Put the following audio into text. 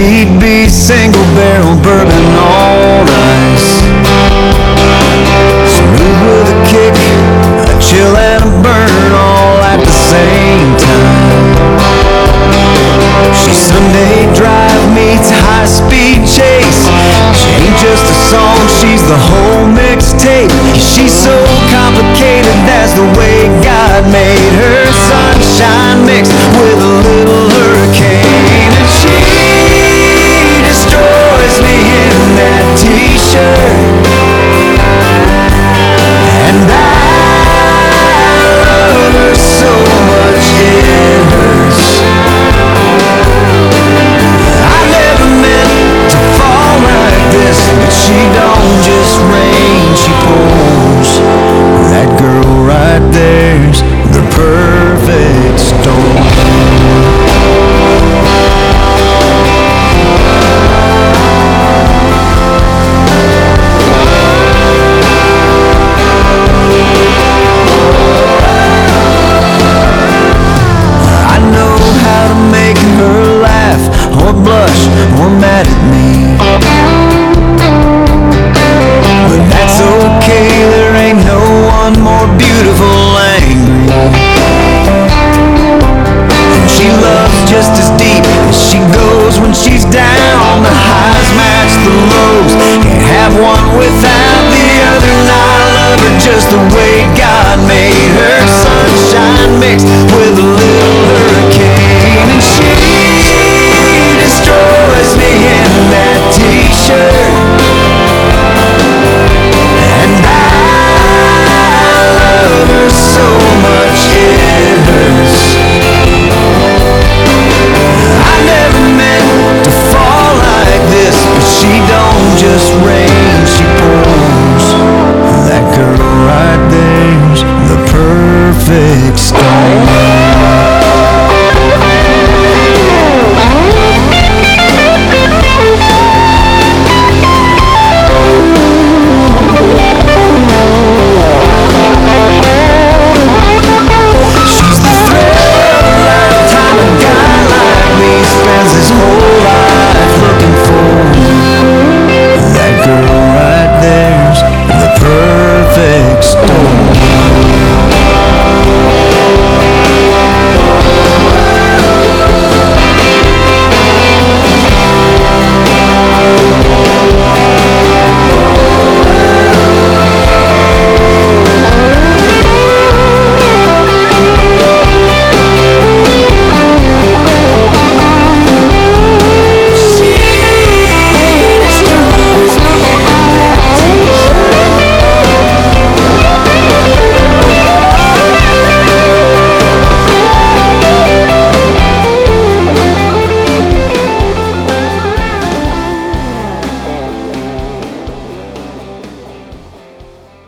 she'd be single barrel bourbon on ice. Smooth with a kick, a chill and a burn all at the same time. She's Sunday drive meets high-speed chase. She ain't just a song, she's the whole mixtape. She's so complicated, that's the way God made her. Sunshine mixed with a little hurricane. And she destroys me in that t-shirt. And I love her so much it hurts. I never meant to fall like this, but she don't just rain, she pours. That girl right there's the perfect storm. I know how to make her laugh or blush or mad at me, but that's okay, there ain't no one more beautiful angry. And she loves just as deep as she goes when she's down. The highs match the lows, can't have one without the other. And I love her just the way God made her. Sunshine mixed with a little